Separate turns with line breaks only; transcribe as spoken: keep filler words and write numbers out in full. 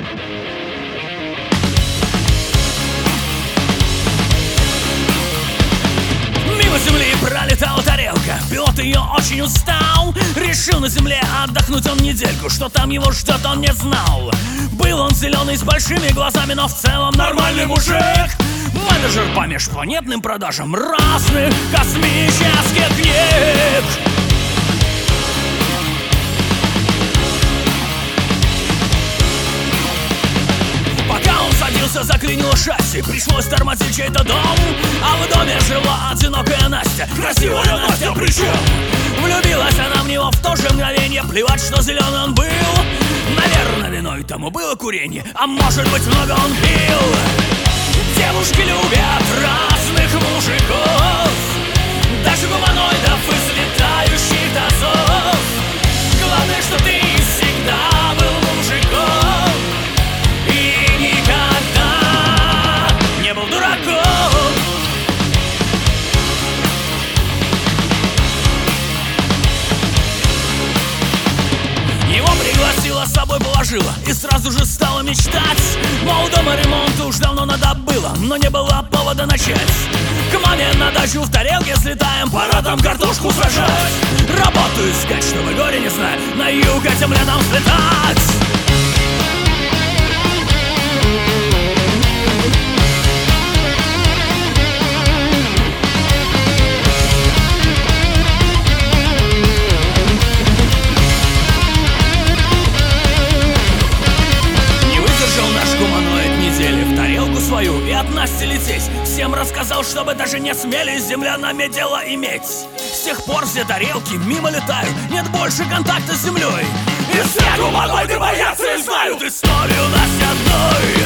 Мимо земли пролетала тарелка, пилот ее очень устал. Решил на земле отдохнуть он недельку, что там его ждет, он не знал. Был он зеленый с большими глазами, но в целом нормальный мужик. Менеджер по межпланетным продажам разных космических книг. Пока он садился, заклинило шасси, пришлось тормозить чей-то дом. А в доме жила одинокая Настя, красивая Настя причем. Влюбилась она в него в то же мгновенье, плевать, что зеленый он был. Наверное, виной тому было курение, а может быть, много он пил. Девушки любят разных мужиков, даже гуманоидов из летающих тазов. Главное, что ты всегда был мужиком и никогда не был дураком. Его пригласила, с собой положила и сразу же стала мечтать. Мол, дома ремонт уж давно надо было, но не было повода начать. К маме на дачу в тарелке слетаем, пора там картошку сажать. Работу искать, чтобы горе не знать, на юг этим летом слетать. И от Насти лететь. Всем рассказал, чтобы даже не смели землянами дело иметь. С тех пор все тарелки мимо летают, нет больше контакта с землей. И все гуманоиды боятся и знают историю Насти одной.